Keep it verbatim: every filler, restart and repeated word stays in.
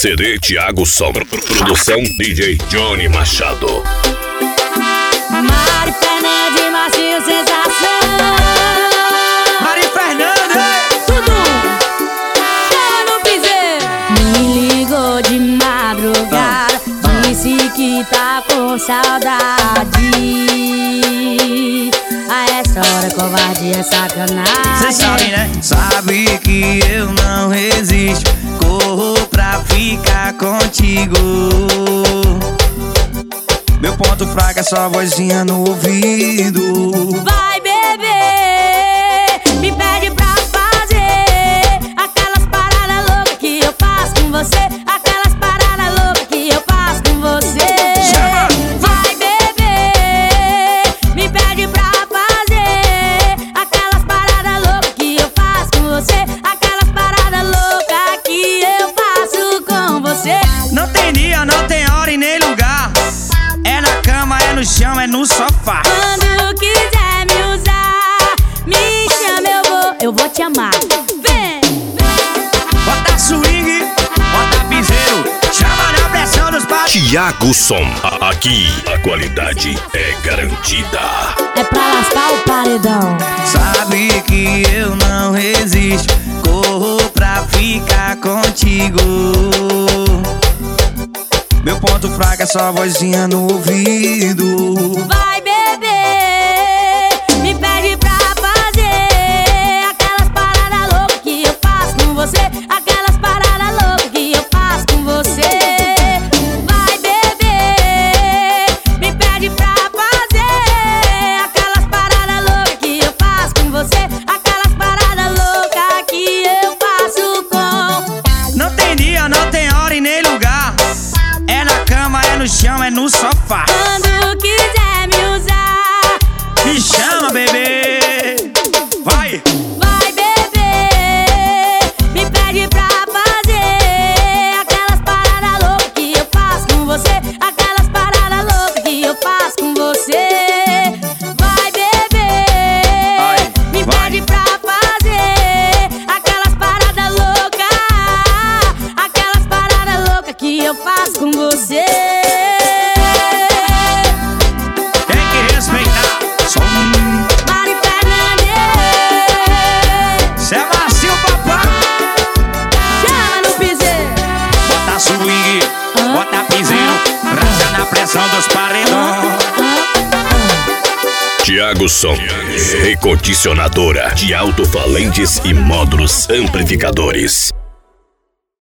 C D Thiago Som. Produção D J Johnny Machado. Mari Fernandes, Marcinho Sensação. Mari Fernandes, tudo chama no piseiro. Me ligou de madrugada, disse que tá com saudade. A essa hora covardia é sacanagem. cê sabe, né? Sabe que eu não resisto, corro pra ficar contigo. Meu ponto fraco é só vozinha no ouvido. Vai beber, me pede pra fazer aquelas paradas loucas que eu faço com você. Aquelas paradas loucas que eu faço com você. Chama! Vai beber, me pede pra fazer aquelas paradas loucas que eu faço com você. Aquelas paradas loucas que eu faço com você. Não tem dia, não tem hora e nem lugar. É na cama, é no chão, é no sofá. Quando quiser me usar, me chama, eu vou, eu vou te amar. Vem! Bota swing, bota piseiro, chama na pressão dos pais. Thiago Som. Aqui a qualidade é garantida. É pra lascar o paredão. Sabe que eu não resisto, corro pra ficar contigo. Meu ponto fraco é só vozinha no ouvido. Vai beber, me pede pra fazer aquelas paradas loucas que eu faço com você. Aquelas paradas loucas que eu faço com você. Vai beber, me pede pra fazer aquelas paradas loucas que eu faço com você. Aquelas paradas loucas que eu faço com. Não tem dia, não tem hora e nem lugar. É na cama, é no chão, é no sofá. Quando quiser me usar, Me chama, bebê. Vai! vai beber, me pede pra fazer aquelas paradas loucas que eu faço com você. Aquelas paradas loucas que eu faço com você. Vai beber, Vai, me vai. pede pra fazer aquelas paradas loucas. Aquelas paradas loucas que eu faço com você. Tem que respeitar. Som. Mari Fernandes, Cê é macio, papai. chama no piseiro. Bota swing, bota piseiro, rasga na pressão dos paredões. Thiago Som. Recondicionadora de alto-falantes e módulos amplificadores.